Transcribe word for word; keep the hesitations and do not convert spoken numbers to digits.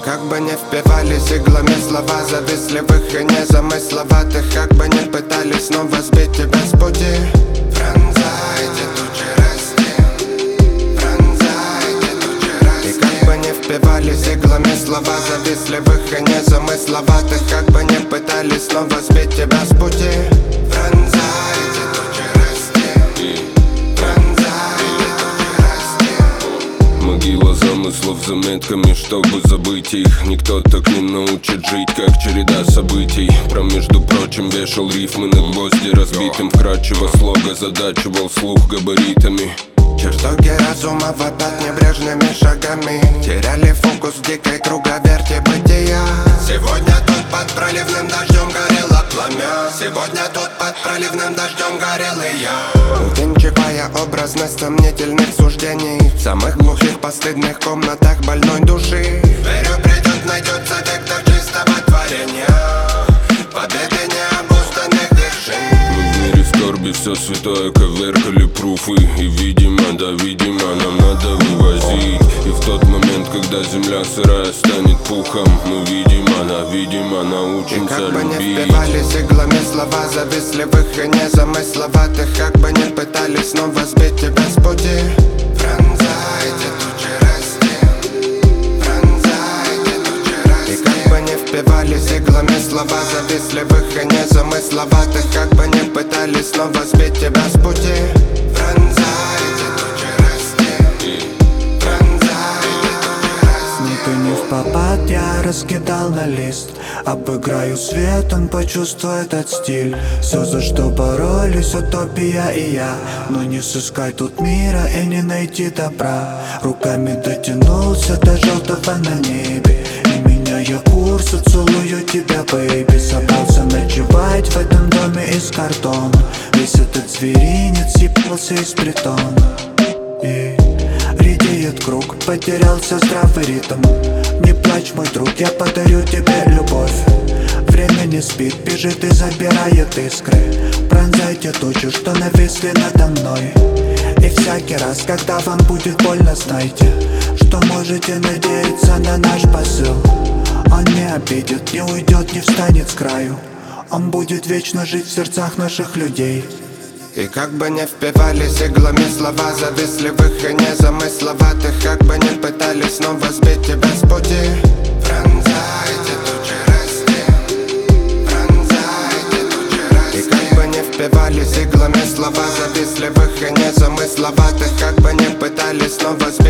как бы не впивались иглами слова завистливых и незамысловатых, как бы не пытались снова сбить тебя с пути. Пронзайте тучи расти, пронзайте тучи расти. И как бы не впивались иглами слова завистливых и незамысловатых, как бы не пытались снова сбить тебя с пути. Пронзайте тучи расти, пронзайте тучи расти. Могила замыслов заметками, чтобы забыть их. Никто так не научит жить, как череда событий. Про, между прочим, вешал рифмы на гвозди разбитым. Вкрадчиво слога задачивал слух габаритами. Чертоги разума вопят небрежными шагами, теряли фокус в дикой круговерти бытия. Сегодня тут под проливным дождем горело пламя, сегодня тут под проливным дождем горел и я. Увенчивая образность сомнительных суждений в самых глухих постыдных комнатах больной души. Верю, придет, найдется вектор чистого творения, победы необузданных вершин. Мы в мире скорби все святое коверкали пруфы. И видимо, да видимо, нам надо вывозить. И в тот момент, когда земля сырая станет пухом, мы, видимо, да видимо, научимся любить. И как бы не впивались иглами слова завистливых и незамысловатых, как бы не пытались снова сбить тебя с пути. Пронзайте тучи расти, пронзайте тучи расти. И как бы не впивались иглами слова завистливых и незамысловатых, как бы не пытались снова сбить тебя с пути. Пронзайте тучи расти, пронзайте тучи расти. Ник и не впопад я раскидал на лист. Обыграю свет, он почувствует этот стиль. Все, за что боролись, утопия и я. Но не сыскать тут мира и не найти добра. Руками дотянулся до желтого на небе, и меняя курс, целую тебя, бэйби. Собрался ночевать в этом доме из картона. Весь этот зверинец съебался из притона. И редеет круг, потерялся здравый ритм. Не плачь, мой друг, я подарю тебе любовь. Время не спит, бежит и забирает искры. Пронзайте тучу, что нависли надо мной. И всякий раз, когда вам будет больно, знайте, что можете надеяться на наш посыл. Он не обидит, не уйдет, не встанет с краю. Он будет вечно жить в сердцах наших людей. И как бы не впивались иглами слова завистливых и незамысловатых, как бы не пытались снова сбить тебя с пути. Пронзайте тучи расти, пронзайте тучи расти. И как бы не впивались иглами слова завистливых и незамысловатых, как бы не пытались снова сбить